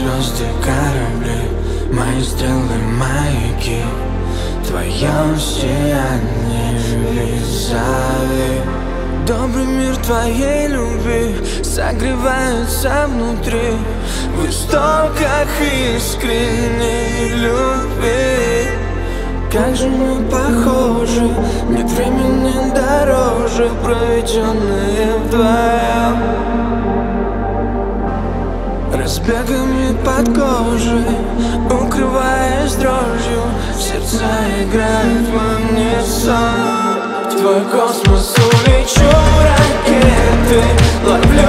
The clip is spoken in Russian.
звезды, корабли, мои стрелы, маяки, в твоем сиянии визави. Добрый мир твоей любви согревается внутри, в истоках искренней любви. Как же мы похожи, нет времени дороже, проведенные вдвоем. Разбегами под кожей, укрываясь дрожью, сердца играют в унисон. В твой космос улечу ракеты, ловлю